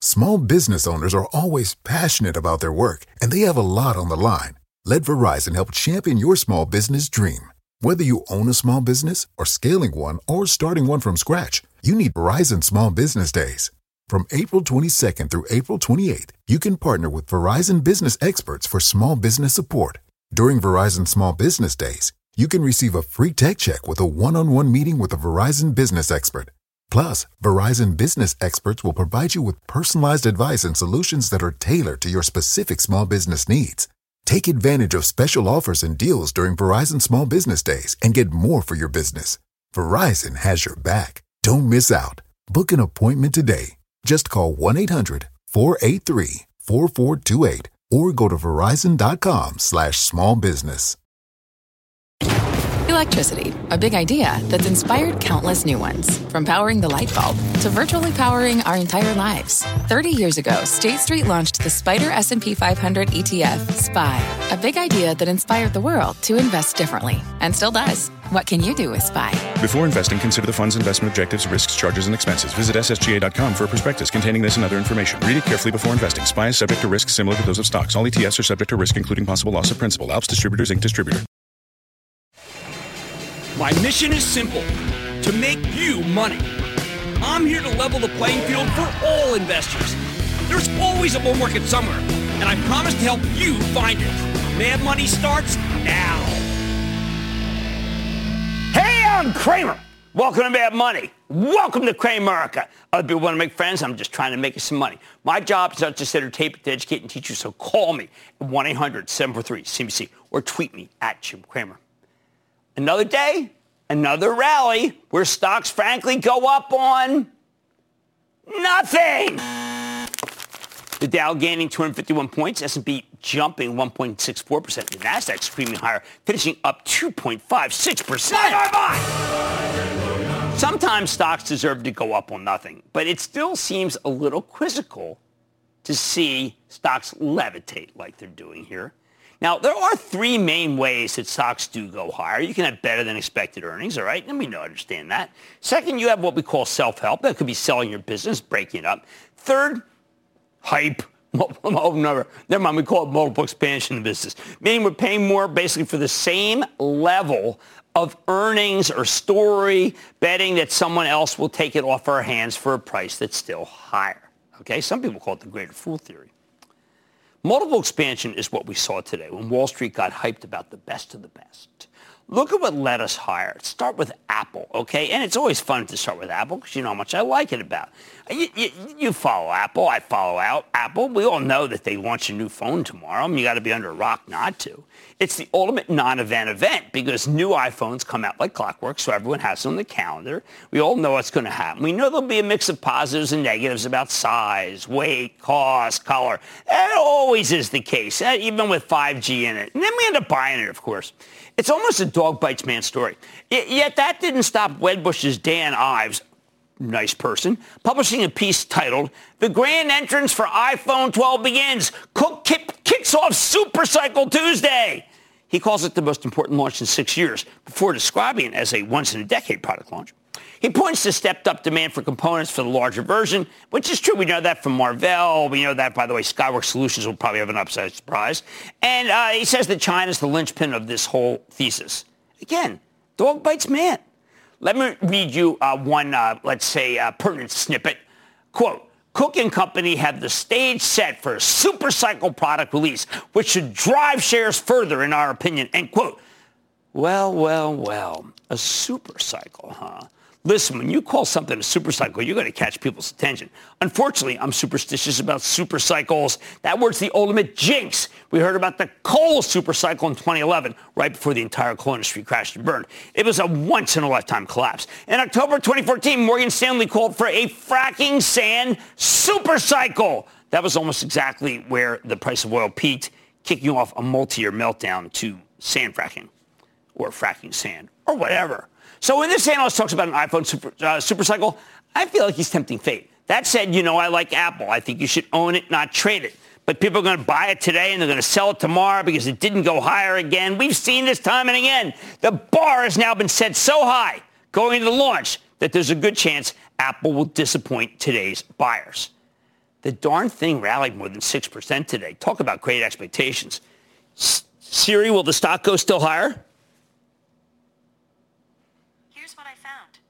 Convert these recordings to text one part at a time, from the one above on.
Small business owners are always passionate about their work, and they have a lot on the line. Let Verizon help champion your small business dream. Whether you own a small business or scaling one or starting one from scratch, you need Verizon Small Business Days. From April 22nd through April 28th, you can partner with Verizon business experts for small business support. During Verizon Small Business Days, you can receive a free tech check with a one-on-one meeting with a Verizon business expert. Plus, Verizon business experts will provide you with personalized advice and solutions that are tailored to your specific small business needs. Take advantage of special offers and deals during Verizon Small Business Days and get more for your business. Verizon has your back. Don't miss out. Book an appointment today. Just call 1-800-483-4428 or go to verizon.com/smallbusiness. Electricity, a big idea that's inspired countless new ones. From powering the light bulb to virtually powering our entire lives. 30 years ago, State Street launched the Spider S&P 500 ETF, SPY. A big idea that inspired the world to invest differently. And still does. What can you do with SPY? Before investing, consider the fund's investment objectives, risks, charges, and expenses. Visit ssga.com for a prospectus containing this and other information. Read it carefully before investing. SPY is subject to risks similar to those of stocks. All ETFs are subject to risk, including possible loss of principal. Alps Distributors, Inc. Distributor. My mission is simple, to make you money. I'm here to level the playing field for all investors. There's always a bull market somewhere, and I promise to help you find it. Mad Money starts now. Hey, I'm Cramer. Welcome to Mad Money. Welcome to Cramerica. Other people want to make friends. I'm just trying to make you some money. My job is not just to entertain, but to educate and teach you, so call me at 1-800-743-CBC or tweet me at Jim Cramer. Another day, another rally where stocks frankly go up on nothing. The Dow gaining 251 points, S&P jumping 1.64%, the Nasdaq screaming higher, finishing up 2.56%. Bye. Sometimes stocks deserve to go up on nothing, but it still seems a little quizzical to see stocks levitate like they're doing here. Now, there are three main ways that stocks do go higher. You can have better than expected earnings, all right? And we understand that. Second, you have what we call self-help. That could be selling your business, breaking it up. Third, hype. Never mind, we call it multiple expansion in business. Meaning we're paying more basically for the same level of earnings or story, betting that someone else will take it off our hands for a price that's still higher. Okay? Some people call it the greater fool theory. Multiple expansion is what we saw today when Wall Street got hyped about the best of the best. Look at what led us higher. Start with Apple, okay? And it's always fun to start with Apple because you know how much I like it about. You follow Apple. I follow Apple. We all know that they launch a new phone tomorrow. I mean, you got to be under a rock not to. It's the ultimate non-event event because new iPhones come out like clockwork, so everyone has it on the calendar. We all know what's going to happen. We know there'll be a mix of positives and negatives about size, weight, cost, color. That always is the case, even with 5G in it. And then we end up buying it, of course. It's almost a dog bites man story. Yet that didn't stop Wedbush's Dan Ives, nice person, publishing a piece titled, "The Grand Entrance for iPhone 12 Begins. Cook kicks off Super Cycle Tuesday." He calls it the most important launch in 6 years, before describing it as a once-in-a-decade product launch. He points to stepped-up demand for components for the larger version, which is true. We know that from Marvell. We know that, by the way, Skyworks Solutions will probably have an upside surprise. And he says that China's the linchpin of this whole thesis. Again, dog bites man. Let me read you one, pertinent snippet. Quote, "Cook and Company have the stage set for a super cycle product release, which should drive shares further, in our opinion." End quote. Well, a super cycle, huh? Listen, when you call something a super cycle, you're going to catch people's attention. Unfortunately, I'm superstitious about super cycles. That word's the ultimate jinx. We heard about the coal super cycle in 2011, right before the entire coal industry crashed and burned. It was a once-in-a-lifetime collapse. In October 2014, Morgan Stanley called for a fracking sand super cycle. That was almost exactly where the price of oil peaked, kicking off a multi-year meltdown to sand fracking, or fracking sand, or whatever. So when this analyst talks about an iPhone super cycle, I feel like he's tempting fate. That said, I like Apple. I think you should own it, not trade it. But people are going to buy it today and they're going to sell it tomorrow because it didn't go higher again. We've seen this time and again. The bar has now been set so high going into the launch that there's a good chance Apple will disappoint today's buyers. The darn thing rallied more than 6% today. Talk about great expectations. Siri, will the stock go still higher? Here's what I found.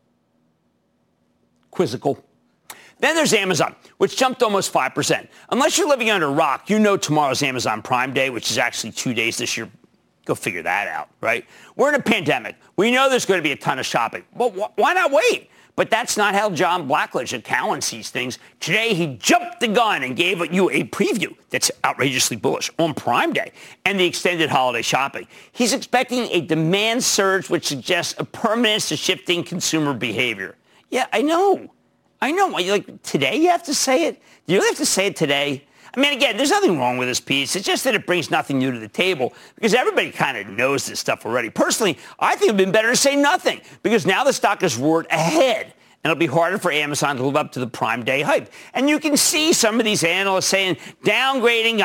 Quizzical. Then there's Amazon, which jumped almost 5%. Unless you're living under a rock, you know tomorrow's Amazon Prime Day, which is actually 2 days this year. Go figure that out, right? We're in a pandemic. We know there's going to be a ton of shopping. But why not wait? But that's not how John Blackledge at Cowen sees things. Today, he jumped the gun and gave you a preview that's outrageously bullish on Prime Day and the extended holiday shopping. He's expecting a demand surge, which suggests a permanence to shifting consumer behavior. Yeah, I know. Like, today you have to say it? Do you really have to say it today? I mean, again, there's nothing wrong with this piece. It's just that it brings nothing new to the table because everybody kind of knows this stuff already. Personally, I think it would have been better to say nothing because now the stock has roared ahead. And it'll be harder for Amazon to live up to the Prime Day hype. And you can see some of these analysts saying downgrading,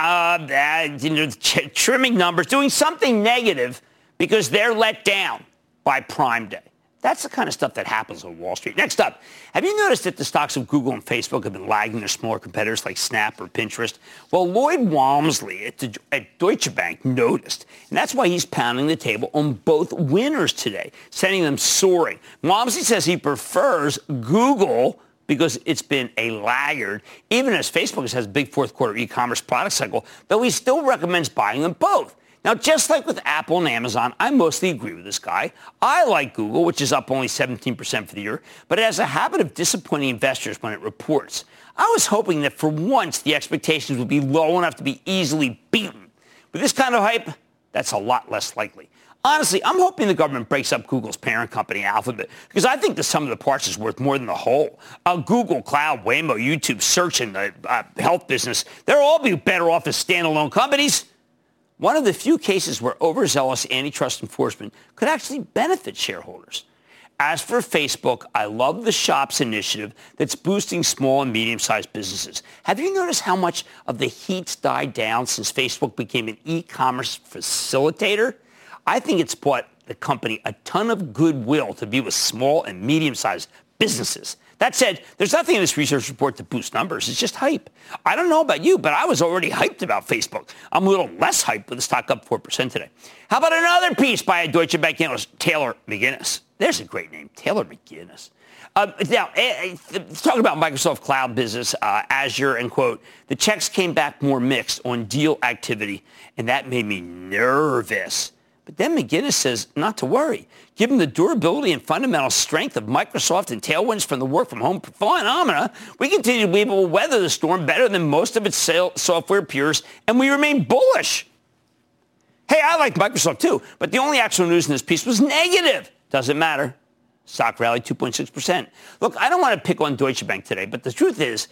trimming numbers, doing something negative because they're let down by Prime Day. That's the kind of stuff that happens on Wall Street. Next up, have you noticed that the stocks of Google and Facebook have been lagging their smaller competitors like Snap or Pinterest? Well, Lloyd Walmsley at Deutsche Bank noticed, and that's why he's pounding the table on both winners today, sending them soaring. Walmsley says he prefers Google because it's been a laggard, even as Facebook has a big fourth quarter e-commerce product cycle, though he still recommends buying them both. Now, just like with Apple and Amazon, I mostly agree with this guy. I like Google, which is up only 17% for the year, but it has a habit of disappointing investors when it reports. I was hoping that for once the expectations would be low enough to be easily beaten. With this kind of hype, that's a lot less likely. Honestly, I'm hoping the government breaks up Google's parent company, Alphabet, because I think the sum of the parts is worth more than the whole. Google, Cloud, Waymo, YouTube, Search, and the health business, they'll all be better off as standalone companies. One of the few cases where overzealous antitrust enforcement could actually benefit shareholders. As for Facebook, I love the Shops initiative that's boosting small and medium-sized businesses. Have you noticed how much of the heat's died down since Facebook became an e-commerce facilitator? I think it's brought the company a ton of goodwill to be with small and medium-sized businesses. That said, there's nothing in this research report to boost numbers. It's just hype. I don't know about you, but I was already hyped about Facebook. I'm a little less hyped with the stock up 4% today. How about another piece by a Deutsche Bank analyst, Taylor McGinnis? There's a great name, Taylor McGinnis. Now, talking about Microsoft Cloud business, Azure, and quote, the checks came back more mixed on deal activity, and that made me nervous. But then McGinnis says not to worry. Given the durability and fundamental strength of Microsoft and tailwinds from the work-from-home phenomena, we continue to be able to weather the storm better than most of its software peers, and we remain bullish. Hey, I like Microsoft too, but the only actual news in this piece was negative. Doesn't matter. Stock rallied 2.6%. Look, I don't want to pick on Deutsche Bank today, but the truth is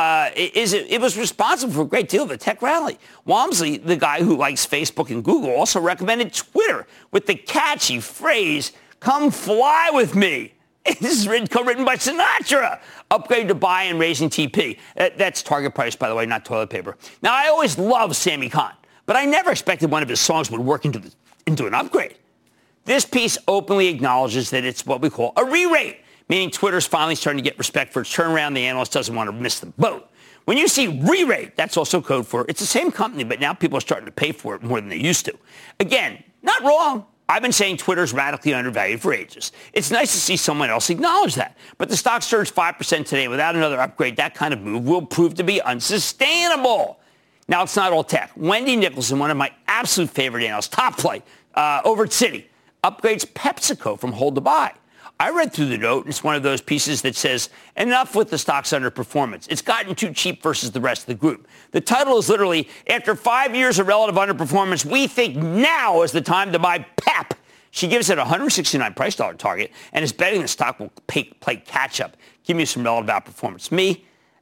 it was responsible for a great deal of the tech rally. Walmsley, the guy who likes Facebook and Google, also recommended Twitter with the catchy phrase, "Come fly with me." This is co-written by Sinatra. Upgrade to buy and raising TP. That's target price, by the way, not toilet paper. Now, I always loved Sammy Khan, but I never expected one of his songs would work into an upgrade. This piece openly acknowledges that it's what we call a re-rate, meaning Twitter's finally starting to get respect for its turnaround. The analyst doesn't want to miss the boat. When you see re-rate, that's also code for it's the same company, but now people are starting to pay for it more than they used to. Again, not wrong. I've been saying Twitter's radically undervalued for ages. It's nice to see someone else acknowledge that. But the stock surged 5% today. Without another upgrade, that kind of move will prove to be unsustainable. Now, it's not all tech. Wendy Nicholson, one of my absolute favorite analysts, top flight, over at Citi, upgrades PepsiCo from hold to buy. I read through the note, and it's one of those pieces that says, enough with the stock's underperformance. It's gotten too cheap versus the rest of the group. The title is literally, after 5 years of relative underperformance, we think now is the time to buy Pep. She gives it a $169 price target and is betting the stock will play catch-up. Give me some relative outperformance. Me,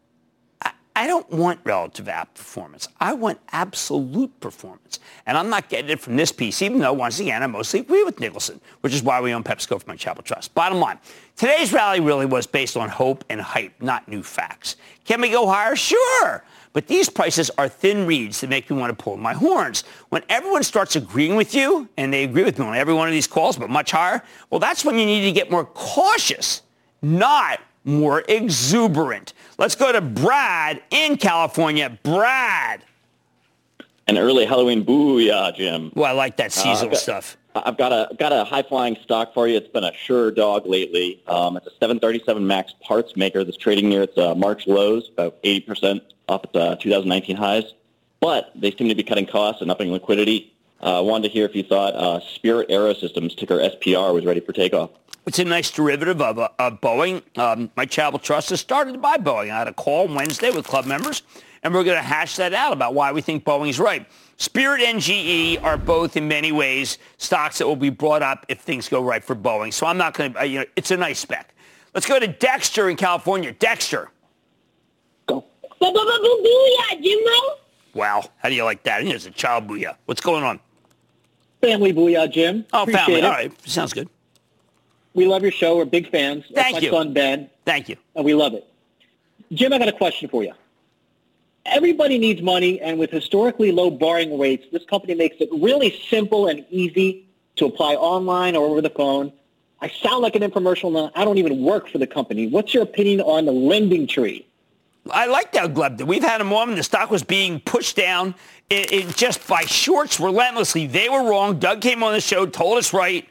I don't want relative outperformance. I want absolute performance. And I'm not getting it from this piece, even though, once again, I mostly agree with Nicholson, which is why we own PepsiCo for my Chapel Trust. Bottom line, today's rally really was based on hope and hype, not new facts. Can we go higher? Sure. But these prices are thin reeds that make me want to pull my horns. When everyone starts agreeing with you, and they agree with me on every one of these calls, but much higher, well, that's when you need to get more cautious, not more exuberant. Let's go to Brad in California. Brad. An early Halloween booyah, Jim. Well, I like that seasonal stuff. I've got a high-flying stock for you. It's been a sure dog lately. It's a 737 MAX parts maker that's trading near its March lows, about 80% off its 2019 highs. But they seem to be cutting costs and upping liquidity. Wanted to hear if you thought Spirit Aerosystems, ticker SPR, was ready for takeoff. It's a nice derivative of Boeing. My Charitable Trust has started to buy Boeing. I had a call Wednesday with club members, and we're going to hash that out about why we think Boeing's right. Spirit and GE are both, in many ways, stocks that will be brought up if things go right for Boeing. So I'm not going to, it's a nice spec. Let's go to Dexter in California. Dexter. Go. Booyah, Jimbo. Wow. How do you like that? It's a child booyah. What's going on? Family booyah, Jim. Oh, Appreciate family. it. All right. Sounds good. We love your show. We're big fans. Thank you. My son, Ben. Thank you. And we love it. Jim, I got a question for you. Everybody needs money, and with historically low borrowing rates, this company makes it really simple and easy to apply online or over the phone. I sound like an infomercial now. I don't even work for the company. What's your opinion on the lending tree? I like that, Gleb. We've had a moment. The stock was being pushed down it just by shorts relentlessly. They were wrong. Doug came on the show, told us right.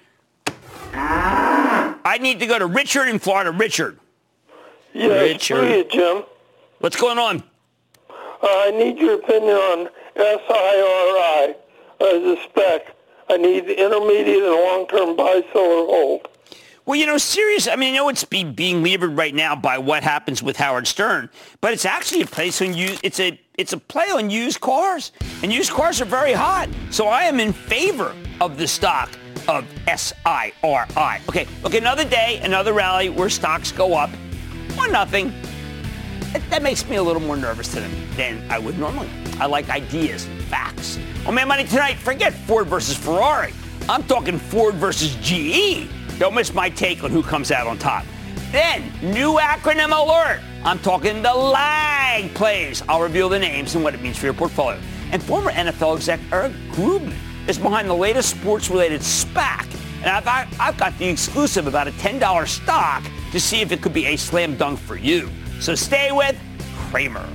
I need to go to Richard in Florida. Richard. Yes, Richard. Jim. What's going on? I need your opinion on SIRI as a spec. I need the intermediate and long-term buy, sell, or hold. Well, serious. I know it's being levered right now by what happens with Howard Stern, but it's actually a place on it's a play on used cars, and used cars are very hot. So I am in favor of the stock of SIRI. Okay, another day, another rally where stocks go up 1-0. That makes me a little more nervous than I would normally. I like ideas and facts. On Mad Money tonight, forget Ford versus Ferrari. I'm talking Ford versus GE. Don't miss my take on who comes out on top. Then, new acronym alert. I'm talking the lag plays. I'll reveal the names and what it means for your portfolio. And former NFL exec Eric Grubman is behind the latest sports-related SPAC. And I've got the exclusive about a $10 stock to see if it could be a slam dunk for you. So stay with Cramer.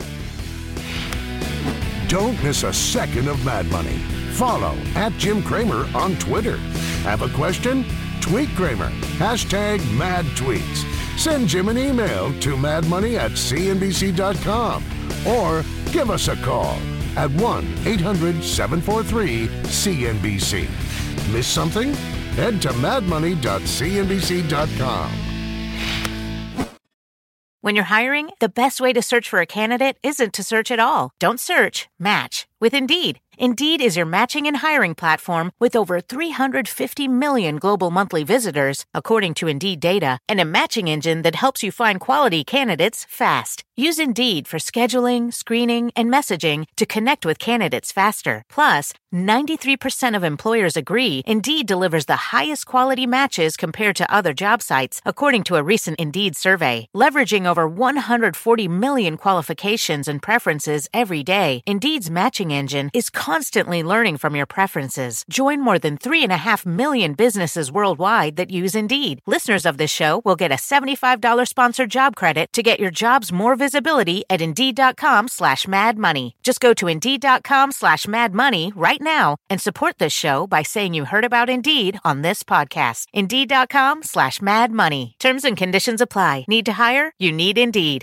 Don't miss a second of Mad Money. Follow @Jim Cramer on Twitter. Have a question? Tweet Cramer. #MadTweets. Send Jim an email to madmoney@cnbc.com or give us a call at 1-800-743-CNBC. Miss something? Head to madmoney.cnbc.com. When you're hiring, the best way to search for a candidate isn't to search at all. Don't search, match with Indeed. Indeed is your matching and hiring platform with over 350 million global monthly visitors, according to Indeed data, and a matching engine that helps you find quality candidates fast. Use Indeed for scheduling, screening, and messaging to connect with candidates faster. Plus, 93% of employers agree Indeed delivers the highest quality matches compared to other job sites, according to a recent Indeed survey. Leveraging over 140 million qualifications and preferences every day, Indeed's matching engine is constantly learning from your preferences. Join more than 3.5 million businesses worldwide that use Indeed. Listeners of this show will get a $75 sponsored job credit to get your jobs more visibility at Indeed.com/madmoney. Just go to Indeed.com/madmoney right now and support this show by saying you heard about Indeed on this podcast. Indeed.com/madmoney. Terms and conditions apply. Need to hire? You need Indeed.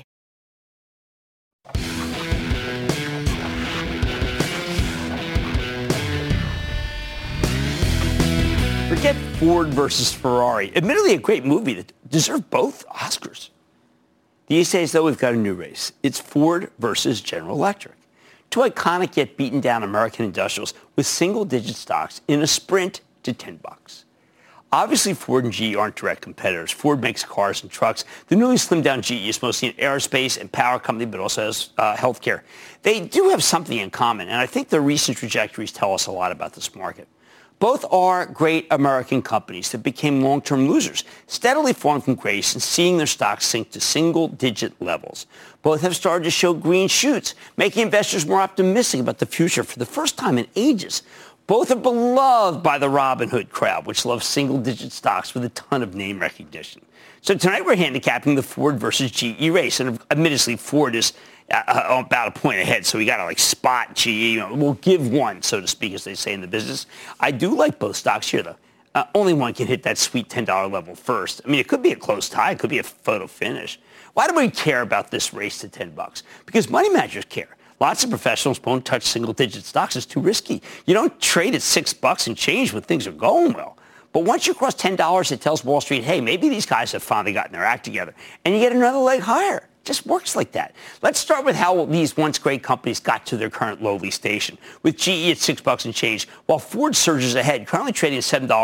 Forget Ford versus Ferrari. Admittedly, a great movie that deserved both Oscars. These days, though, we've got a new race. It's Ford versus General Electric. Two iconic yet beaten down American industrials with single-digit stocks in a sprint to $10. Obviously, Ford and GE aren't direct competitors. Ford makes cars and trucks. The newly slimmed-down GE is mostly an aerospace and power company, but also has healthcare. They do have something in common, and I think their recent trajectories tell us a lot about this market. Both are great American companies that became long-term losers, steadily falling from grace and seeing their stocks sink to single-digit levels. Both have started to show green shoots, making investors more optimistic about the future for the first time in ages. Both are beloved by the Robinhood crowd, which loves single-digit stocks with a ton of name recognition. So tonight we're handicapping the Ford versus GE race. And admittedly, Ford is about a point ahead, so we got to spot GE. We'll give one, so to speak, as they say in the business. I do like both stocks here, though. Only one can hit that sweet $10 level first. I mean, it could be a close tie. It could be a photo finish. Why do we care about this race to $10? Because money managers care. Lots of professionals won't touch single-digit stocks. It's too risky. You don't trade at $6 and change when things are going well. But once you cross $10, it tells Wall Street, hey, maybe these guys have finally gotten their act together. And you get another leg higher. It just works like that. Let's start with how these once great companies got to their current lowly station, with GE at $6 and change, while Ford surges ahead, currently trading at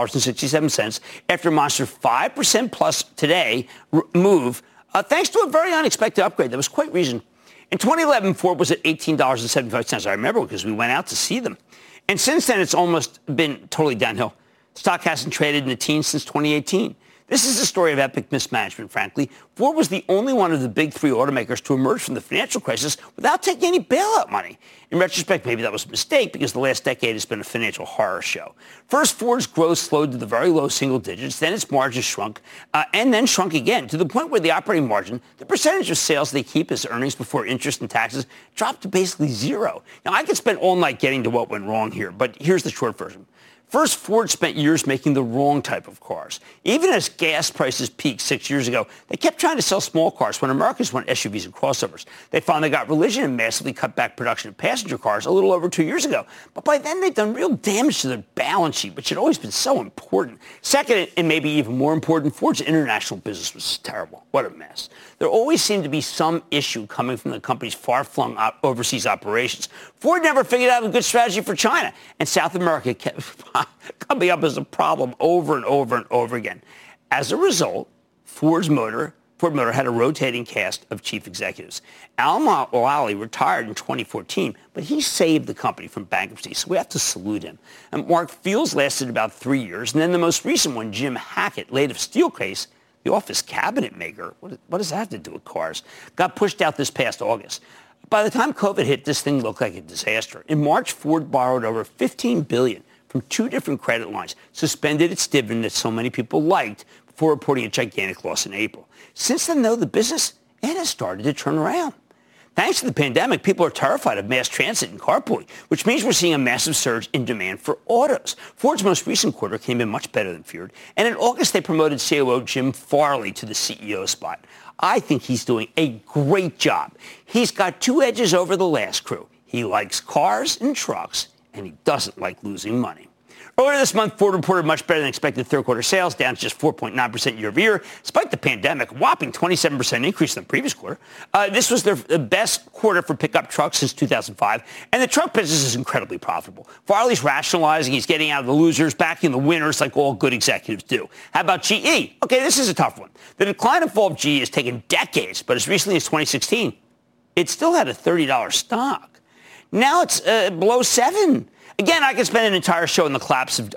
$7.67 after a monster 5% plus today move, thanks to a very unexpected upgrade that was quite reasonable. In 2011, Ford was at $18.75. I remember because we went out to see them. And since then, it's almost been totally downhill. Stock hasn't traded in the teens since 2018. This is a story of epic mismanagement, frankly. Ford was the only one of the big three automakers to emerge from the financial crisis without taking any bailout money. In retrospect, maybe that was a mistake because the last decade has been a financial horror show. First, Ford's growth slowed to the very low single digits. Then its margins shrunk and then shrunk again to the point where the operating margin, the percentage of sales they keep as earnings before interest and taxes, dropped to basically zero. Now, I could spend all night getting to what went wrong here, but here's the short version. First, Ford spent years making the wrong type of cars. Even as gas prices peaked 6 years ago, they kept trying to sell small cars when Americans want SUVs and crossovers. They finally got religion and massively cut back production of passenger cars a little over 2 years ago. But by then, they'd done real damage to their balance sheet, which had always been so important. Second, and maybe even more important, Ford's international business was terrible. What a mess. There always seemed to be some issue coming from the company's far-flung overseas operations. Ford never figured out a good strategy for China, and South America kept coming up as a problem over and over and over again. As a result, Ford Motor had a rotating cast of chief executives. Al Mulally retired in 2014, but he saved the company from bankruptcy, so we have to salute him. And Mark Fields lasted about 3 years, and then the most recent one, Jim Hackett, late of Steelcase, the office cabinet maker, what does that have to do with cars, got pushed out this past August. By the time COVID hit, this thing looked like a disaster. In March, Ford borrowed over $15 billion from two different credit lines, suspended its dividend that so many people liked before reporting a gigantic loss in April. Since then, though, the business, it has started to turn around. Thanks to the pandemic, people are terrified of mass transit and carpooling, which means we're seeing a massive surge in demand for autos. Ford's most recent quarter came in much better than feared, and in August, they promoted COO Jim Farley to the CEO spot. I think he's doing a great job. He's got two edges over the last crew. He likes cars and trucks, and he doesn't like losing money. Earlier this month, Ford reported much better than expected third-quarter sales, down just 4.9% year-over-year. Despite the pandemic, a whopping 27% increase in the previous quarter. This was their best quarter for pickup trucks since 2005, and the truck business is incredibly profitable. Farley's rationalizing. He's getting out of the losers, backing the winners like all good executives do. How about GE? Okay, this is a tough one. The decline and fall of GE has taken decades, but as recently as 2016, it still had a $30 stock. Now it's below $7. Again, I could spend an entire show on the collapse of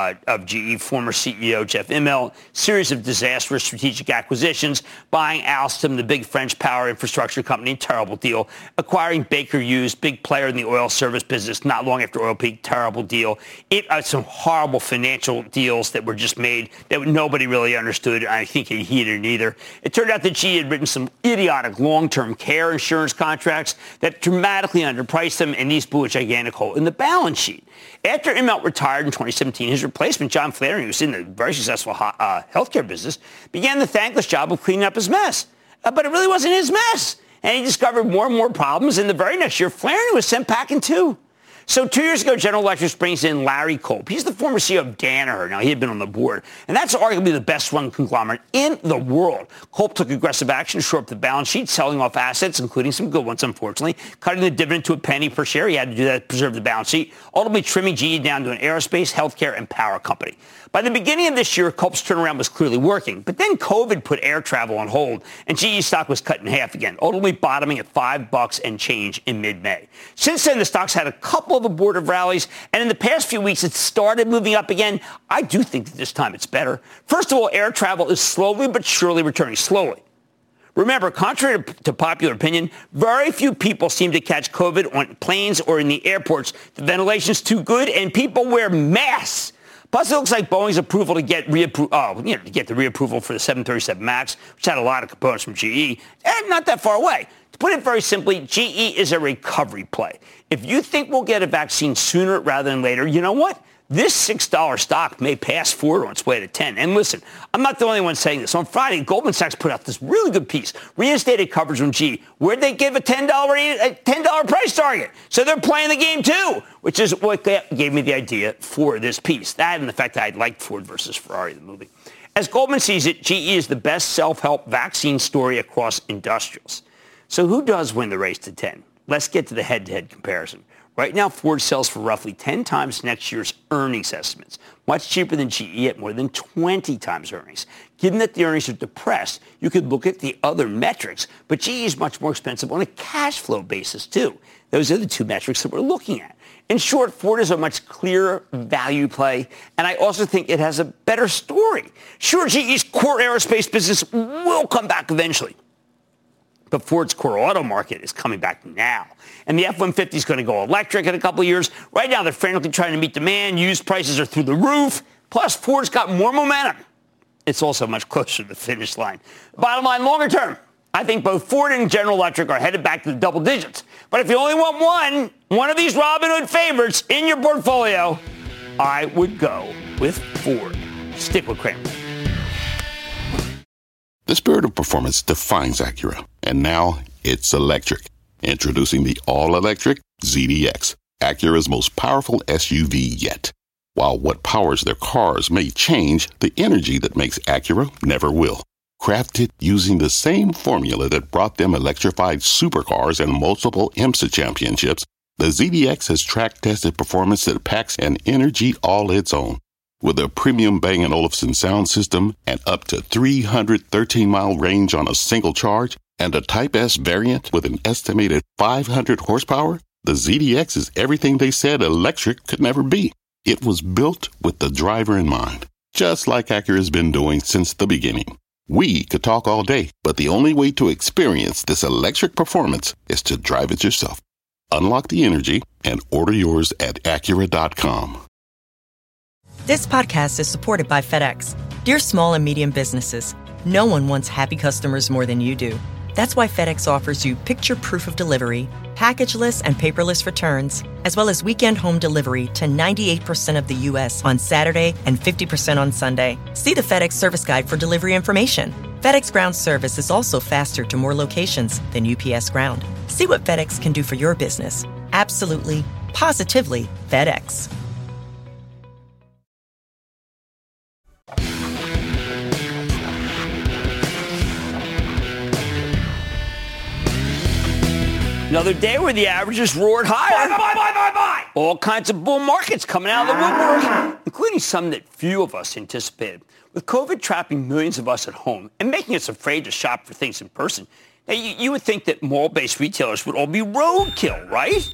GE, former CEO Jeff Immelt, series of disastrous strategic acquisitions, buying Alstom, the big French power infrastructure company, terrible deal, acquiring Baker Hughes, big player in the oil service business, not long after oil peak, terrible deal. Some horrible financial deals that were just made that nobody really understood. I think he didn't either. It turned out that GE had written some idiotic long-term care insurance contracts that dramatically underpriced them, and these blew a gigantic hole in the balance sheet. After Immelt retired in 2017, his replacement, John Flannery, who was in the very successful healthcare business, began the thankless job of cleaning up his mess. But it really wasn't his mess. And he discovered more and more problems. And the very next year, Flannery was sent packing too. So 2 years ago, General Electric brings in Larry Culp. He's the former CEO of Danaher. Now, he had been on the board. And that's arguably the best-run conglomerate in the world. Culp took aggressive action to shore up the balance sheet, selling off assets, including some good ones, unfortunately, cutting the dividend to a penny per share. He had to do that to preserve the balance sheet, ultimately trimming GE down to an aerospace, healthcare, and power company. By the beginning of this year, Culp's turnaround was clearly working. But then COVID put air travel on hold, and GE stock was cut in half again, ultimately bottoming at $5 and change in mid-May. Since then, the stock's had a couple of abortive rallies, and in the past few weeks, it started moving up again. I do think that this time it's better. First of all, air travel is slowly but surely returning. Slowly. Remember, contrary to popular opinion, very few people seem to catch COVID on planes or in the airports. The ventilation's too good, and people wear masks. Plus, it looks like Boeing's approval to get the reapproval for the 737 MAX, which had a lot of components from GE, and not that far away. To put it very simply, GE is a recovery play. If you think we'll get a vaccine sooner rather than later, you know what? This $6 stock may pass Ford on its way to 10. And listen, I'm not the only one saying this. On Friday, Goldman Sachs put out this really good piece, reinstated coverage from GE, where they give a $10 price target. So they're playing the game too, which is what gave me the idea for this piece. That and the fact that I liked Ford versus Ferrari, the movie. As Goldman sees it, GE is the best self-help vaccine story across industrials. So who does win the race to 10? Let's get to the head-to-head comparison. Right now, Ford sells for roughly 10 times next year's earnings estimates, much cheaper than GE at more than 20 times earnings. Given that the earnings are depressed, you could look at the other metrics, but GE is much more expensive on a cash flow basis, too. Those are the two metrics that we're looking at. In short, Ford is a much clearer value play, and I also think it has a better story. Sure, GE's core aerospace business will come back eventually, but Ford's core auto market is coming back now. And the F-150 is going to go electric in a couple of years. Right now, they're frantically trying to meet demand. Used prices are through the roof. Plus, Ford's got more momentum. It's also much closer to the finish line. Bottom line, longer term, I think both Ford and General Electric are headed back to the double digits. But if you only want one of these Robinhood favorites in your portfolio, I would go with Ford. Stick with Cramer. The spirit of performance defines Acura, and now it's electric. Introducing the all-electric ZDX, Acura's most powerful SUV yet. While what powers their cars may change, the energy that makes Acura never will. Crafted using the same formula that brought them electrified supercars and multiple IMSA championships, the ZDX has track-tested performance that packs an energy all its own. With a premium Bang & Olufsen sound system and up to 313-mile range on a single charge, and a Type S variant with an estimated 500 horsepower, the ZDX is everything they said electric could never be. It was built with the driver in mind, just like Acura's been doing since the beginning. We could talk all day, but the only way to experience this electric performance is to drive it yourself. Unlock the energy and order yours at Acura.com. This podcast is supported by FedEx. Dear small and medium businesses, no one wants happy customers more than you do. That's why FedEx offers you picture proof of delivery, packageless and paperless returns, as well as weekend home delivery to 98% of the U.S. on Saturday and 50% on Sunday. See the FedEx service guide for delivery information. FedEx Ground service is also faster to more locations than UPS Ground. See what FedEx can do for your business. Absolutely, positively FedEx. Another day where the averages roared higher. Buy. All kinds of bull markets coming out of the woodwork, including some that few of us anticipated. With COVID trapping millions of us at home and making us afraid to shop for things in person, now you would think that mall-based retailers would all be roadkill, right?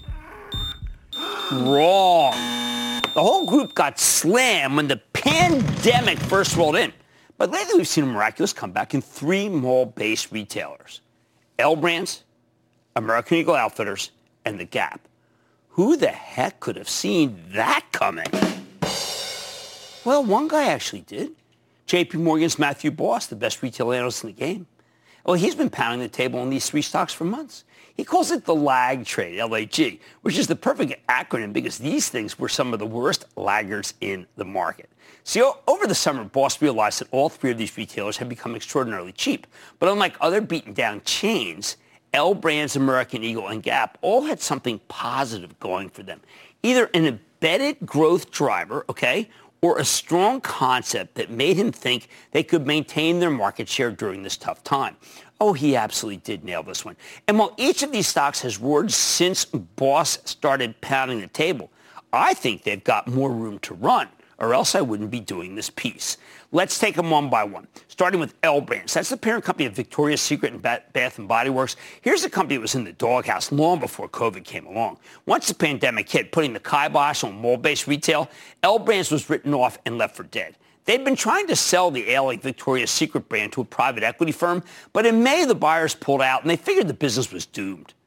Wrong. The whole group got slammed when the pandemic first rolled in. But lately we've seen a miraculous comeback in three mall-based retailers: L Brands, American Eagle Outfitters, and The Gap. Who the heck could have seen that coming? Well, one guy actually did. J.P. Morgan's Matthew Boss, the best retail analyst in the game. Well, he's been pounding the table on these three stocks for months. He calls it the lag trade, LAG, which is the perfect acronym because these things were some of the worst laggards in the market. See, over the summer, Boss realized that all three of these retailers had become extraordinarily cheap. But unlike other beaten-down chains, L Brands, American Eagle, and Gap all had something positive going for them. Either an embedded growth driver, or a strong concept that made him think they could maintain their market share during this tough time. Oh, he absolutely did nail this one. And while each of these stocks has roared since Boss started pounding the table, I think they've got more room to run, or else I wouldn't be doing this piece. Let's take them one by one, starting with L Brands. That's the parent company of Victoria's Secret and Bath & Body Works. Here's a company that was in the doghouse long before COVID came along. Once the pandemic hit, putting the kibosh on mall-based retail, L Brands was written off and left for dead. They'd been trying to sell the ailing Victoria's Secret brand to a private equity firm, but in May, the buyers pulled out, and they figured the business was doomed.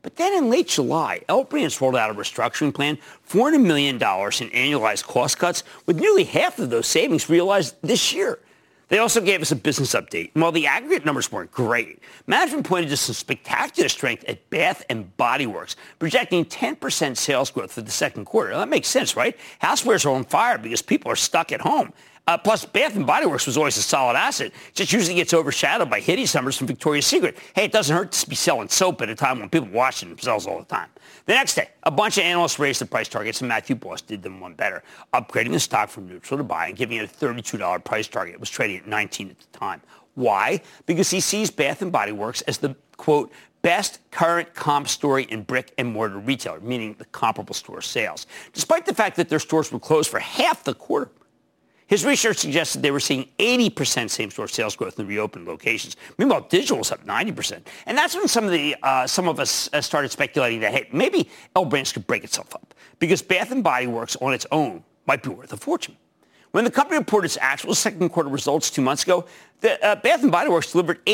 But then in late July, L Brands rolled out a restructuring plan, $400 million in annualized cost cuts, with nearly half of those savings realized this year. They also gave us a business update. And while the aggregate numbers weren't great, management pointed to some spectacular strength at Bath & Body Works, projecting 10% sales growth for the second quarter. Now, that makes sense, right? Housewares are on fire because people are stuck at home. Plus, Bath & Body Works was always a solid asset. It just usually gets overshadowed by hideous numbers from Victoria's Secret. Hey, it doesn't hurt to be selling soap at a time when people washing themselves all the time. The next day, a bunch of analysts raised the price targets, and Matthew Boss did them one better, upgrading the stock from neutral to buy and giving it a $32 price target. It was trading at $19 at the time. Why? Because he sees Bath & Body Works as the, quote, best current comp story in brick and mortar retailer, meaning the comparable store sales, despite the fact that their stores were closed for half the quarter. His research suggested they were seeing 80% same-store sales growth in reopened locations. Meanwhile, digital was up 90%. And that's when some of us started speculating that, hey, maybe L Brands could break itself up because Bath & Body Works on its own might be worth a fortune. When the company reported its actual second quarter results 2 months ago, Bath & Body Works delivered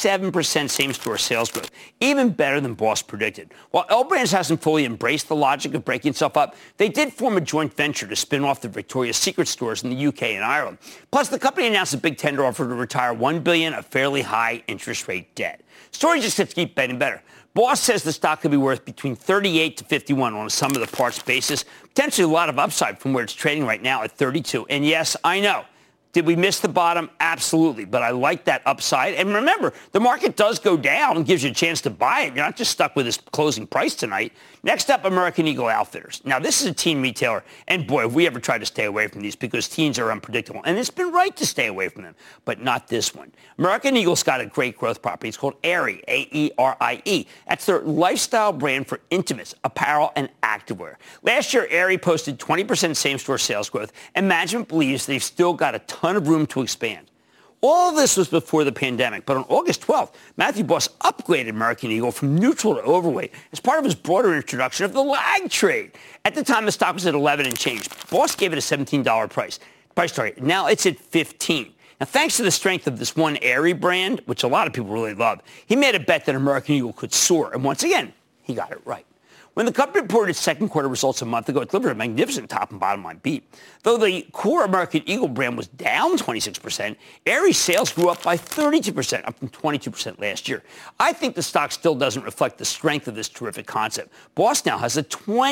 87% same-store sales growth, even better than Boss predicted. While L Brands hasn't fully embraced the logic of breaking itself up, they did form a joint venture to spin off the Victoria's Secret stores in the UK and Ireland. Plus, the company announced a big tender offer to retire $1 billion of fairly high interest rate debt. Story just gets to keep getting better. Boss says the stock could be worth between 38 to 51 on a sum of the parts basis. Potentially a lot of upside from where it's trading right now at 32. And yes, I know. Did we miss the bottom? Absolutely. But I like that upside. And remember, the market does go down and gives you a chance to buy it. You're not just stuck with this closing price tonight. Next up, American Eagle Outfitters. Now, this is a teen retailer. And boy, have we ever tried to stay away from these because teens are unpredictable. And it's been right to stay away from them, but not this one. American Eagle's got a great growth property. It's called Aerie, A-E-R-I-E. That's their lifestyle brand for intimates, apparel, and activewear. Last year, Aerie posted 20% same-store sales growth, and management believes they've still got a ton of room to expand. All of this was before the pandemic, but on August 12th, Matthew Boss upgraded American Eagle from neutral to overweight as part of his broader introduction of the lag trade. At the time, the stock was at 11 and change. Boss gave it a $17 price target. Now it's at 15. Now, thanks to the strength of this one Aerie brand, which a lot of people really love, he made a bet that American Eagle could soar. And once again, he got it right. When the company reported its second quarter results a month ago, it delivered a magnificent top and bottom line beat. Though the core American Eagle brand was down 26%, Aerie sales grew up by 32%, up from 22% last year. I think the stock still doesn't reflect the strength of this terrific concept. Boss now has a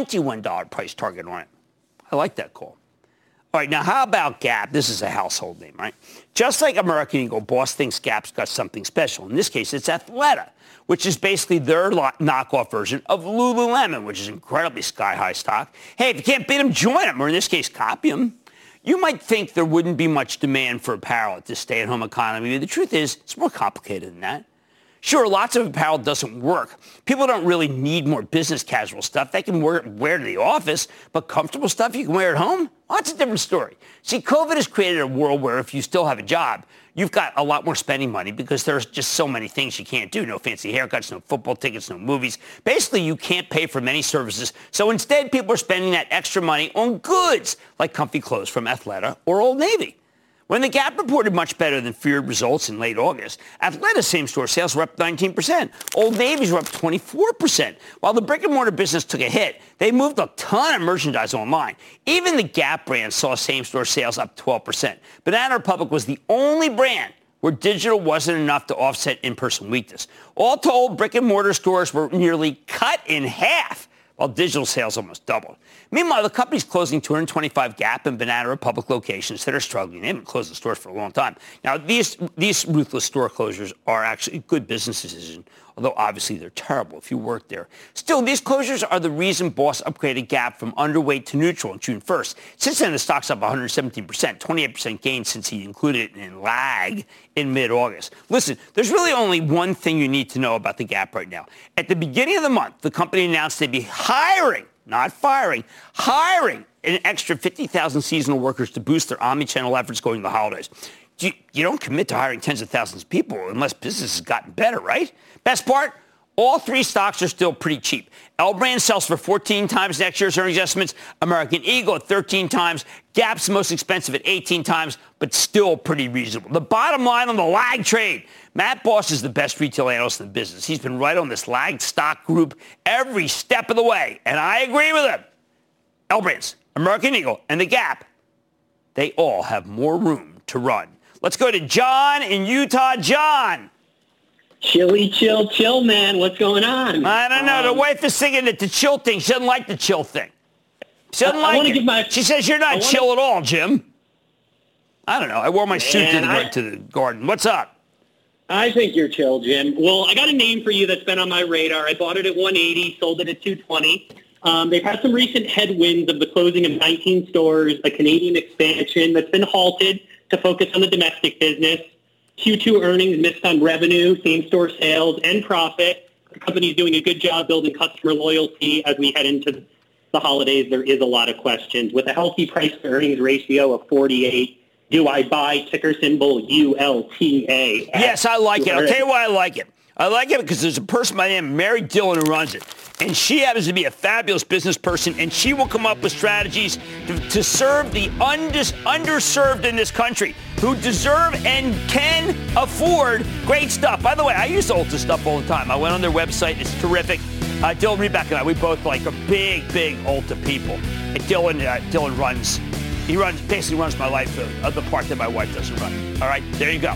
$21 price target on it. I like that call. All right, now how about Gap? This is a household name, right? Just like American Eagle, Boss thinks Gap's got something special. In this case, it's Athleta, which is basically their knockoff version of Lululemon, which is incredibly sky-high stock. Hey, if you can't beat them, join them, or in this case, copy them. You might think there wouldn't be much demand for apparel at this stay-at-home economy, but the truth is it's more complicated than that. Sure, lots of apparel doesn't work. People don't really need more business casual stuff. They can wear to the office, but comfortable stuff you can wear at home? Well, that's a different story. See, COVID has created a world where if you still have a job, you've got a lot more spending money because there's just so many things you can't do. No fancy haircuts, no football tickets, no movies. Basically, you can't pay for many services. So instead, people are spending that extra money on goods like comfy clothes from Athleta or Old Navy. When the Gap reported much better than feared results in late August, Athleta's same-store sales were up 19%. Old Navy's were up 24%. While the brick-and-mortar business took a hit, they moved a ton of merchandise online. Even the Gap brand saw same-store sales up 12%. Banana Republic was the only brand where digital wasn't enough to offset in-person weakness. All told, brick-and-mortar stores were nearly cut in half, while digital sales almost doubled. Meanwhile, the company's closing 225 Gap and Banana Republic locations that are struggling. They haven't closed the stores for a long time. Now, these ruthless store closures are actually a good business decision, although obviously they're terrible if you work there. Still, these closures are the reason Boss upgraded Gap from underweight to neutral on June 1st. Since then, the stock's up 117%, 28% gain since he included it in lag in mid-August. Listen, there's really only one thing you need to know about the Gap right now. At the beginning of the month, the company announced they'd be hiring, not firing, hiring an extra 50,000 seasonal workers to boost their omni-channel efforts going to the holidays. You don't commit to hiring tens of thousands of people unless business has gotten better, right? Best part, All three stocks are still pretty cheap. L Brands sells for 14 times next year's earnings estimates. American Eagle at 13 times. Gap's the most expensive at 18 times, but still pretty reasonable. The bottom line on the lag trade. Matt Boss is the best retail analyst in the business. He's been right on this lagged stock group every step of the way, and I agree with him. L Brands, American Eagle, and the Gap, they all have more room to run. Let's go to John in Utah. John. Chilly, chill, man. What's going on? I don't know. The wife is singing it, the chill thing. She doesn't like the chill thing. She doesn't like it. She says you're not chill at all, Jim. I don't know. I wore my suit to the garden. What's up? I think you're chill, Jim. Well, I got a name for you that's been on my radar. I bought it at 180, sold it at 220. They've had some recent headwinds of the closing of 19 stores, a Canadian expansion that's been halted to focus on the domestic business. Q2 earnings missed on revenue, same-store sales, and profit. The company's doing a good job building customer loyalty as we head into the holidays. There is a lot of questions. With a healthy price-to-earnings ratio of 48, do I buy ticker symbol ULTA? Yes, I like it. I'll tell you why I like it. I like it because there's a person by the name of Mary Dillon who runs it. And she happens to be a fabulous business person, and she will come up with strategies to serve the underserved in this country who deserve and can afford great stuff. By the way, I use Ulta stuff all the time. I went on their website. It's terrific. Dylan Reback and I, we both like are big Ulta people. And Dylan basically runs my life, the part that my wife doesn't run. All right, there you go.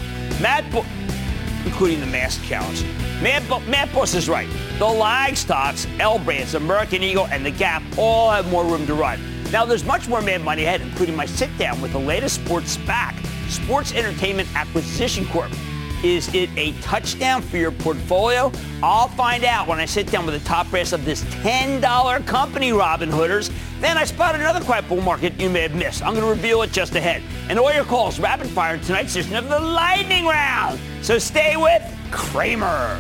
Including the mask challenge. Matt Boss is right. The lag stocks, L Brands, American Eagle, and the Gap all have more room to run. Now, there's much more Mad Money ahead, including my sit-down with the latest sports SPAC, Sports Entertainment Acquisition Corp. Is it a touchdown for your portfolio? I'll find out when I sit down with the top brass of this $10 company, Robin Hooders. Then I spotted another quiet bull market you may have missed. I'm going to reveal it just ahead. And all your calls rapid fire in tonight's edition of the Lightning Round. So stay with Cramer.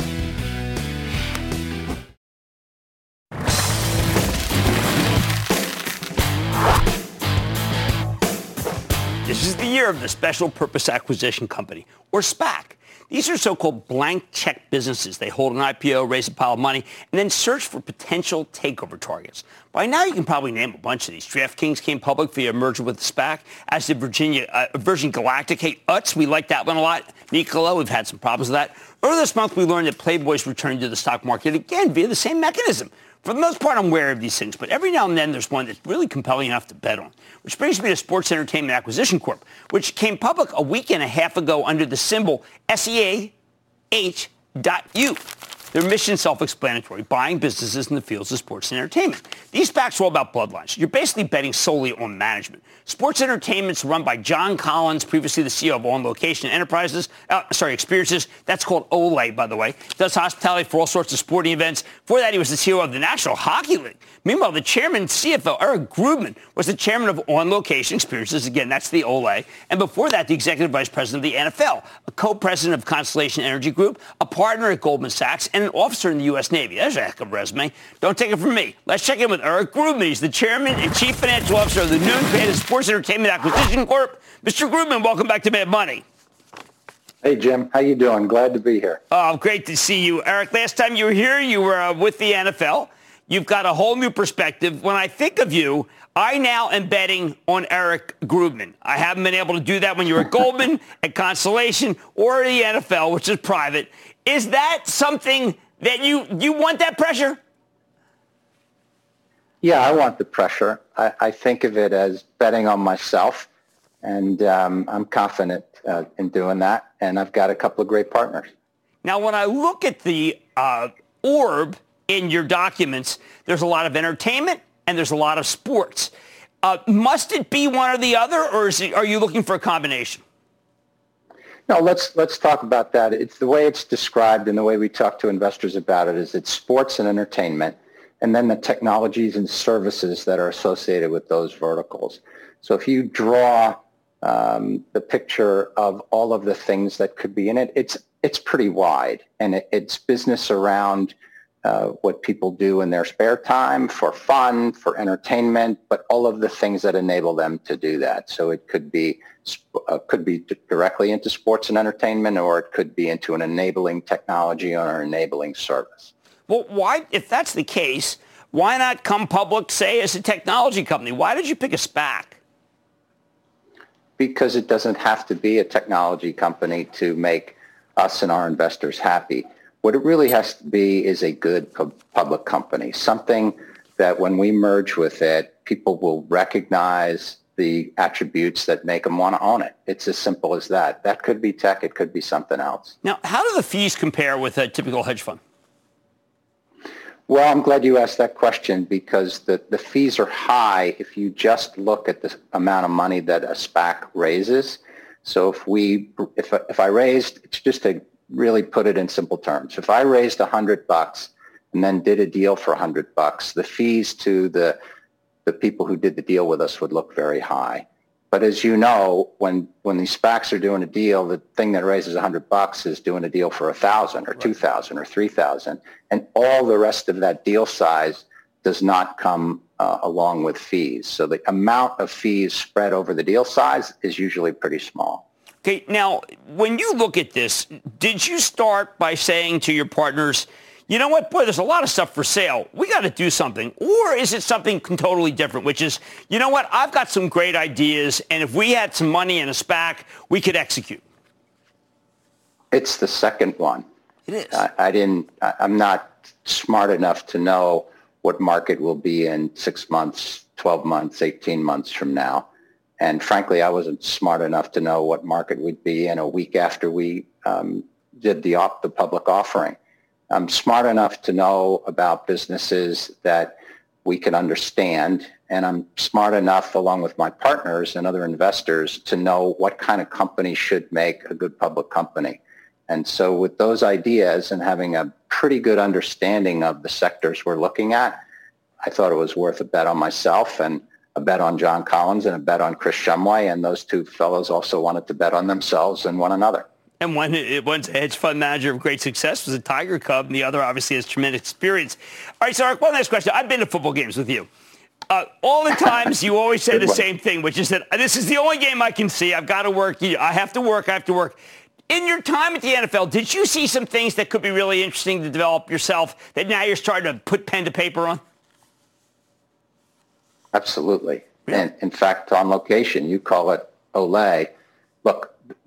This is the year of the Special Purpose Acquisition Company, or SPAC. These are so-called blank check businesses. They hold an IPO, raise a pile of money, and then search for potential takeover targets. By now, you can probably name a bunch of these. DraftKings came public via a merger with SPAC, as did Virgin Galactic. Hey, Utz, we like that one a lot. Nikola, we've had some problems with that. Earlier this month, we learned that Playboy's returning to the stock market again via the same mechanism. For the most part, I'm aware of these things, but every now and then there's one that's really compelling enough to bet on. Which brings me to Sports Entertainment Acquisition Corp., which came public a week and a half ago under the symbol SEAH.U. Their mission is self-explanatory, buying businesses in the fields of sports and entertainment. These SPACs are all about bloodlines. You're basically betting solely on management. Sports Entertainment's run by John Collins, previously the CEO of On Location Experiences. That's called Olay, by the way. Does hospitality for all sorts of sporting events. Before that, he was the CEO of the National Hockey League. Meanwhile, the chairman and CFO, Eric Grubman, was the chairman of On Location Experiences. Again, that's the Olay. And before that, the executive vice president of the NFL, a co-president of Constellation Energy Group, a partner at Goldman Sachs, and an officer in the U.S. Navy. There's a heck of a resume. Don't take it from me. Let's check in with Eric Grubman. He's the chairman and chief financial officer of the newly created Sports Entertainment Acquisition Corp. Mr. Grubman, welcome back to Mad Money. Hey, Jim. How you doing? Glad to be here. Oh, great to see you. Eric, last time you were here, you were with the NFL. You've got a whole new perspective. When I think of you, I now am betting on Eric Grubman. I haven't been able to do that when you were at Goldman, at Constellation, or the NFL, which is private. Is that something that you want that pressure? Yeah, I want the pressure. I think of it as betting on myself, and I'm confident in doing that, and I've got a couple of great partners. Now, when I look at the orb in your documents, there's a lot of entertainment and there's a lot of sports. Must it be one or the other, or are you looking for a combination? No, let's talk about that. It's the way it's described and the way we talk to investors about it is it's sports and entertainment, and then the technologies and services that are associated with those verticals. So if you draw the picture of all of the things that could be in it, it's pretty wide, and it's business around what people do in their spare time for fun, for entertainment, but all of the things that enable them to do that. So it could be directly into sports and entertainment, or it could be into an enabling technology or an enabling service. Well, why, if that's the case, why not come public, say, as a technology company? Why did you pick a SPAC? Because it doesn't have to be a technology company to make us and our investors happy. What it really has to be is a good public company, something that when we merge with it, people will recognize the attributes that make them want to own it. It's as simple as that. That could be tech. It could be something else. Now, how do the fees compare with a typical hedge fund? Well, I'm glad you asked that question because the fees are high if you just look at the amount of money that a SPAC raises. So if I raised, it's just to really put it in simple terms. If I raised $100 and then did a deal for $100, the fees to the people who did the deal with us would look very high. But as you know, when these SPACs are doing a deal, the thing that raises $100 is doing a deal for $1,000 or $2,000 or $3,000, and all the rest of that deal size does not come along with fees. So the amount of fees spread over the deal size is usually pretty small. Okay, now when you look at this, did you start by saying to your partners, you know what, boy, there's a lot of stuff for sale. We got to do something. Or is it something totally different, which is, you know what, I've got some great ideas, and if we had some money in a SPAC, we could execute? It's the second one. It is. I'm not smart enough to know what market will be in 6 months, 12 months, 18 months from now. And frankly, I wasn't smart enough to know what market we'd be in a week after we did the public offering. I'm smart enough to know about businesses that we can understand, and I'm smart enough, along with my partners and other investors, to know what kind of company should make a good public company. And so with those ideas and having a pretty good understanding of the sectors we're looking at, I thought it was worth a bet on myself and a bet on John Collins and a bet on Chris Shumway, and those two fellows also wanted to bet on themselves and one another. And one's a hedge fund manager of great success, was a Tiger Cub, and the other obviously has tremendous experience. All right, so Eric, one last question. I've been to football games with you. All the times you always say the same thing, which is that this is the only game I can see. I've got to work. I have to work. In your time at the NFL, did you see some things that could be really interesting to develop yourself that now you're starting to put pen to paper on? Absolutely. Yeah. And in fact, on location, you call it Olay. Look,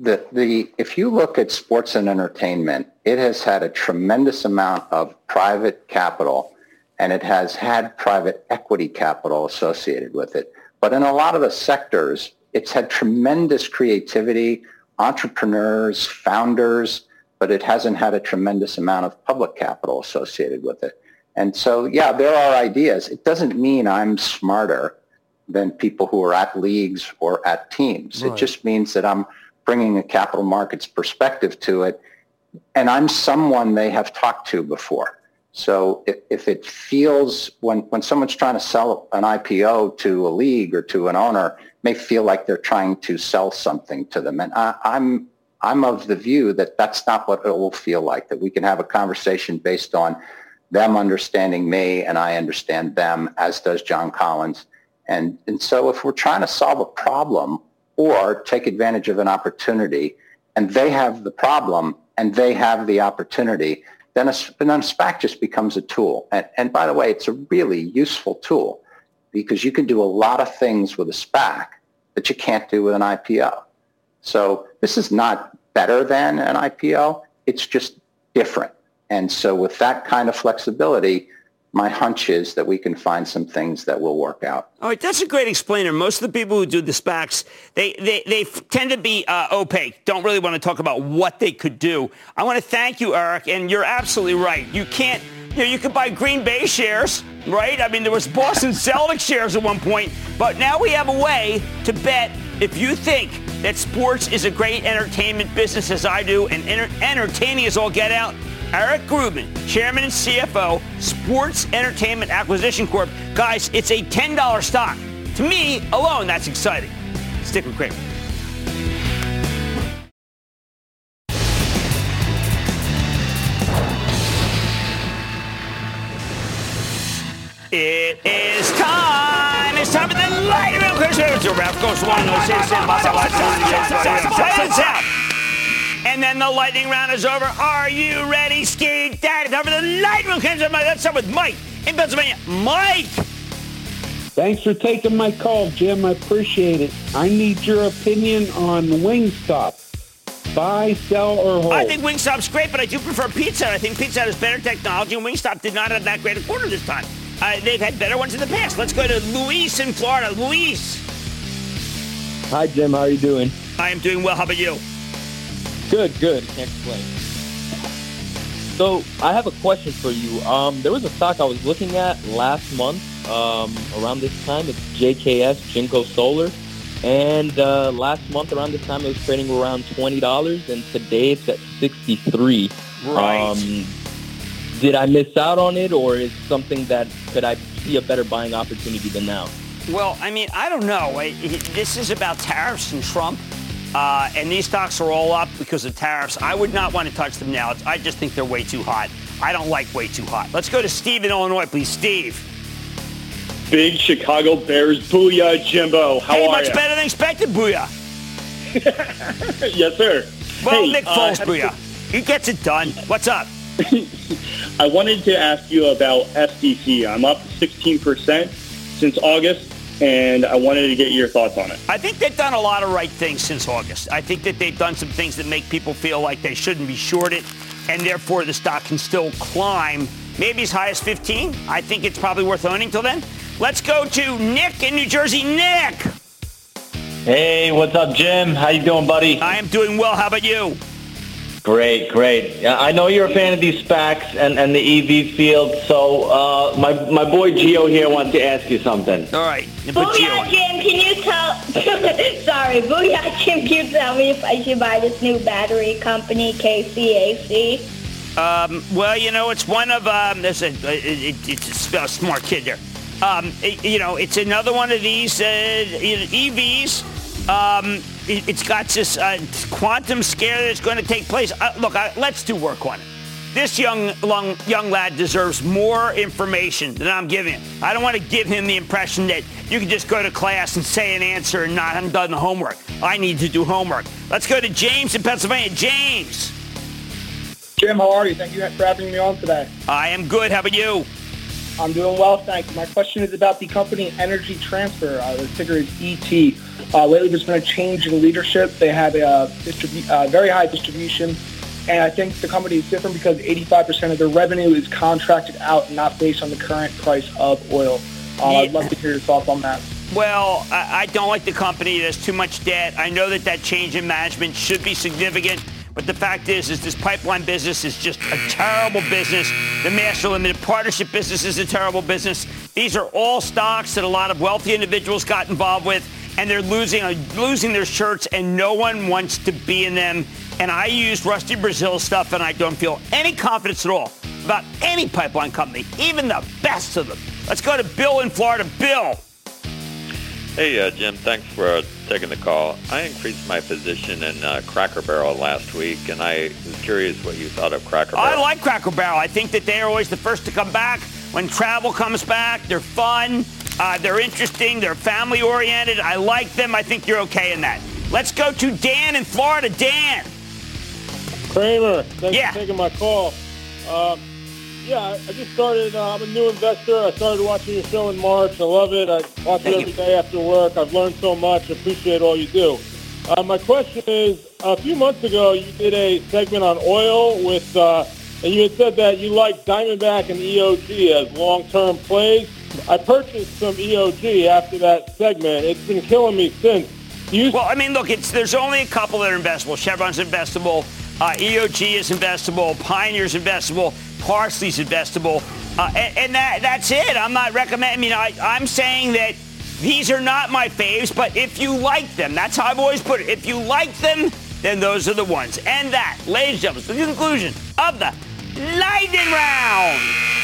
if you look at sports and entertainment, it has had a tremendous amount of private capital, and it has had private equity capital associated with it. But in a lot of the sectors, it's had tremendous creativity, entrepreneurs, founders, but it hasn't had a tremendous amount of public capital associated with it. And so, yeah, there are ideas. It doesn't mean I'm smarter than people who are at leagues or at teams. Right. It just means that I'm bringing a capital markets perspective to it, and I'm someone they have talked to before. So if it feels, when someone's trying to sell an IPO to a league or to an owner, it may feel like they're trying to sell something to them. And I'm of the view that that's not what it will feel like, that we can have a conversation based on them understanding me and I understand them, as does John Collins. And so if we're trying to solve a problem or take advantage of an opportunity, and they have the problem and they have the opportunity, then a SPAC just becomes a tool. And by the way, it's a really useful tool because you can do a lot of things with a SPAC that you can't do with an IPO. So this is not better than an IPO. It's just different. And so with that kind of flexibility, my hunch is that we can find some things that will work out. All right, that's a great explainer. Most of the people who do the SPACs, they tend to be opaque, don't really want to talk about what they could do. I want to thank you, Eric, and you're absolutely right. You can't, you could buy Green Bay shares, right? I mean, there was Boston Celtics shares at one point, but now we have a way to bet if you think that sports is a great entertainment business, as I do, and entertaining is all get out. Eric Grubman, Chairman and CFO, Sports Entertainment Acquisition Corp. Guys, it's a $10 stock. To me alone, that's exciting. Stick with Cramer. It is time. It's time for the Lightning Round. Ralph goes one. And then the lightning round is over. Are you ready, Steve? That is over the lightning round. Let's start with Mike in Pennsylvania. Mike! Thanks for taking my call, Jim. I appreciate it. I need your opinion on Wingstop. Buy, sell, or hold? I think Wingstop's great, but I do prefer Pizza Hut. I think Pizza Hut has better technology, and Wingstop did not have that great a quarter this time. They've had better ones in the past. Let's go to Luis in Florida. Luis. Hi, Jim. How are you doing? I am doing well. How about you? Good. Can't complain. So I have a question for you. There was a stock I was looking at last month around this time. It's JKS, Jinko Solar. And last month around this time, it was trading around $20, and today it's at $63. Right. Did I miss out on it, or is something that could I see a better buying opportunity than now? Well, I mean, I don't know. This is about tariffs and Trump, and these stocks are all up because of tariffs. I would not want to touch them now. I just think they're way too hot. I don't like way too hot. Let's go to Steve in Illinois, please. Steve. Big Chicago Bears. Booyah, Jimbo. How are you? Much better than expected, booyah. Yes, sir. Well, Nick Foles, booyah. He gets it done. What's up? I wanted to ask you about FTC. I'm up 16% since August, and I wanted to get your thoughts on it. I think they've done a lot of right things since August. I think that they've done some things that make people feel like they shouldn't be shorted, and therefore the stock can still climb, maybe as high as 15. I think it's probably worth owning till then. Let's go to Nick in New Jersey. Nick! Hey, what's up, Jim? How you doing, buddy? I am doing well. How about you? Great. I know you're a fan of these SPACs and the EV field, so my boy Gio here wants to ask you something. All right. Booyah, Jim, can you tell... Sorry, Booyah, Jim, can you tell me if I should buy this new battery company, KCAC? Well, you know, it's one of... it's a smart kid there. It's another one of these EVs. It's got this quantum scare that's going to take place. Let's do work on it. This young lad deserves more information than I'm giving him. I don't want to give him the impression that you can just go to class and say an answer and not have done the homework. I need to do homework. Let's go to James in Pennsylvania. James. Jim, how are you? Thank you for having me on today. I am good. How about you? I'm doing well, thank you. My question is about the company Energy Transfer. The ticker is ET. Lately, there's been a change in leadership. They have a very high distribution, and I think the company is different because 85% of their revenue is contracted out and not based on the current price of oil. I'd love to hear your thoughts on that. Well, I don't like the company. There's too much debt. I know that change in management should be significant. But the fact is this pipeline business is just a terrible business. The master limited partnership business is a terrible business. These are all stocks that a lot of wealthy individuals got involved with, and they're losing their shirts, and no one wants to be in them. And I used Rusty Brazil stuff, and I don't feel any confidence at all about any pipeline company, even the best of them. Let's go to Bill in Florida. Bill. Hey, Jim, thanks for taking the call. I increased my position in Cracker Barrel last week, and I was curious what you thought of Cracker Barrel. I like Cracker Barrel. I think that they're always the first to come back. When travel comes back, they're fun, they're interesting, they're family-oriented. I like them. I think you're okay in that. Let's go to Dan in Florida. Dan. Kramer, thanks for taking my call. I just started, I'm a new investor. I started watching your show in March. I love it. I watch it every day after work. I've learned so much. I appreciate all you do. My question is, a few months ago, you did a segment on oil with, and you had said that you like Diamondback and EOG as long-term plays. I purchased some EOG after that segment. It's been killing me since. There's only a couple that are investable. Chevron's investable. EOG is investable. Pioneer's investable. Parsley's investable. And that's it. I'm not recommending. I'm saying that these are not my faves, but if you like them, that's how I've always put it. If you like them, then those are the ones. And that, ladies and gentlemen, is the conclusion of the Lightning Round.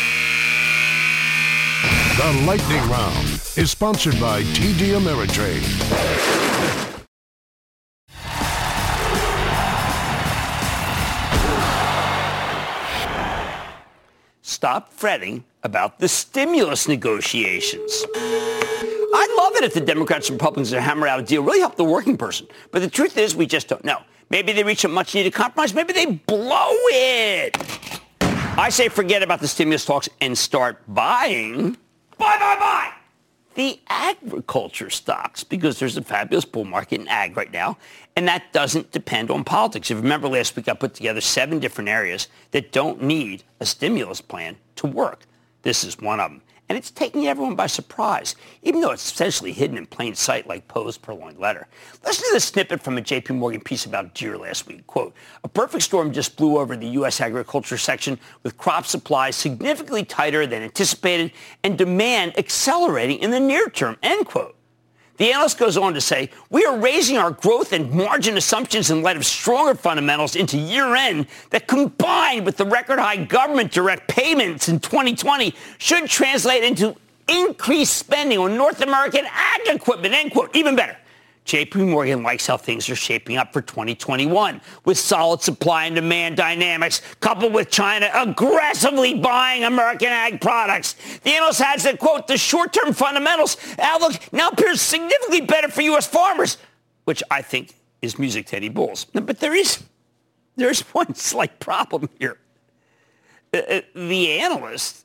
The Lightning Round is sponsored by TD Ameritrade. Stop fretting about the stimulus negotiations. I'd love it if the Democrats and Republicans would hammer out a deal, really help the working person. But the truth is we just don't know. Maybe they reach a much-needed compromise. Maybe they blow it. I say forget about the stimulus talks and start buying. Buy the agriculture stocks, because there's a fabulous bull market in ag right now, and that doesn't depend on politics. If you remember last week, I put together 7 different areas that don't need a stimulus plan to work. This is one of them. And it's taking everyone by surprise, even though it's essentially hidden in plain sight like Poe's purloined letter. Listen to this snippet from a J.P. Morgan piece about Deere last week. Quote, a perfect storm just blew over the U.S. agriculture section with crop supplies significantly tighter than anticipated and demand accelerating in the near term, end quote. The analyst goes on to say, we are raising our growth and margin assumptions in light of stronger fundamentals into year-end that, combined with the record-high government direct payments in 2020, should translate into increased spending on North American ag equipment, end quote. Even better. J.P. Morgan likes how things are shaping up for 2021, with solid supply and demand dynamics, coupled with China aggressively buying American ag products. The analyst adds that, quote, the short-term fundamentals outlook now appears significantly better for U.S. farmers, which I think is music to Eddie Bulls. But there's one slight problem here. The analyst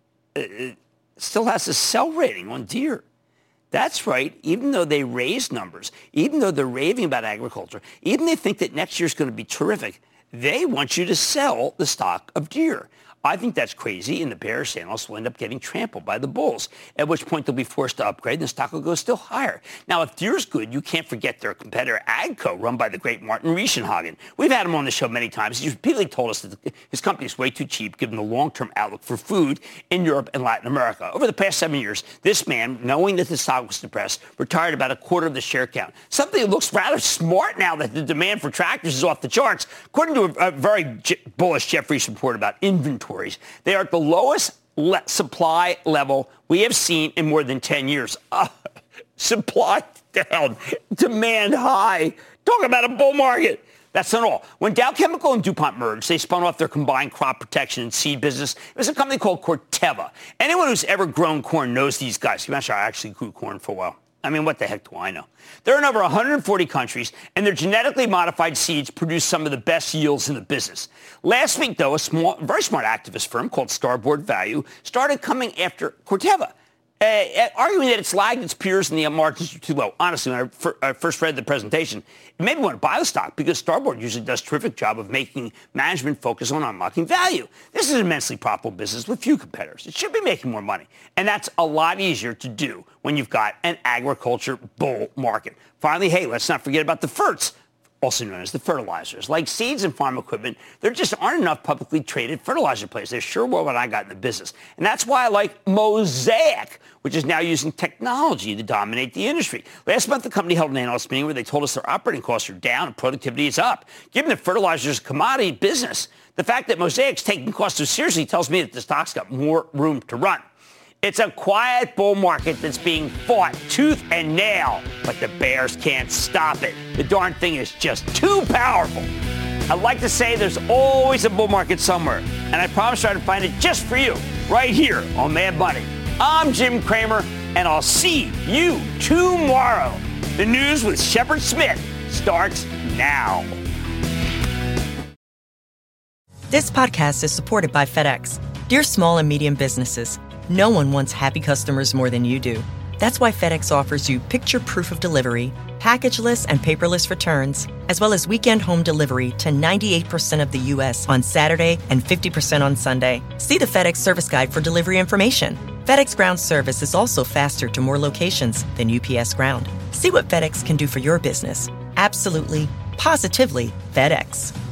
still has a sell rating on Deere. That's right. Even though they raise numbers, even though they're raving about agriculture, even they think that next year's going to be terrific, they want you to sell the stock of Deere. I think that's crazy, and the bearish analysts will end up getting trampled by the bulls, at which point they'll be forced to upgrade, and the stock will go still higher. Now, if Deere's good, you can't forget their competitor AGCO, run by the great Martin Reichenhagen. We've had him on the show many times. He's repeatedly told us that his company is way too cheap, given the long-term outlook for food in Europe and Latin America. Over the past 7 years, this man, knowing that the stock was depressed, retired about a quarter of the share count. Something that looks rather smart now that the demand for tractors is off the charts. According to a very bullish Jeff Reese report about inventories, they are at the lowest supply level we have seen in more than 10 years. Supply down, demand high. Talk about a bull market. That's not all. When Dow Chemical and DuPont merged, they spun off their combined crop protection and seed business. It was a company called Corteva. Anyone who's ever grown corn knows these guys. You mentioned I actually grew corn for a while. I mean, what the heck do I know? They're in over 140 countries, and their genetically modified seeds produce some of the best yields in the business. Last week, though, a very smart activist firm called Starboard Value started coming after Corteva, arguing that it's lagged its peers and the margins are too low. Honestly, when I first read the presentation, it made me want to buy the stock because Starboard usually does a terrific job of making management focus on unlocking value. This is an immensely profitable business with few competitors. It should be making more money, and that's a lot easier to do when you've got an agriculture bull market. Finally, hey, let's not forget about the ferts, also known as the fertilizers. Like seeds and farm equipment, there just aren't enough publicly traded fertilizer players. There sure were when I got in the business. And that's why I like Mosaic, which is now using technology to dominate the industry. Last month, the company held an analyst meeting where they told us their operating costs are down and productivity is up. Given that fertilizer is a commodity business, the fact that Mosaic's taking costs so seriously tells me that the stock's got more room to run. It's a quiet bull market that's being fought tooth and nail, but the bears can't stop it. The darn thing is just too powerful. I'd like to say there's always a bull market somewhere, and I promise to try to find it just for you, right here on Mad Money. I'm Jim Cramer, and I'll see you tomorrow. The news with Shepard Smith starts now. This podcast is supported by FedEx. Dear small and medium businesses, no one wants happy customers more than you do. That's why FedEx offers you picture proof of delivery, packageless and paperless returns, as well as weekend home delivery to 98% of the U.S. on Saturday and 50% on Sunday. See the FedEx service guide for delivery information. FedEx Ground service is also faster to more locations than UPS Ground. See what FedEx can do for your business. Absolutely, positively FedEx.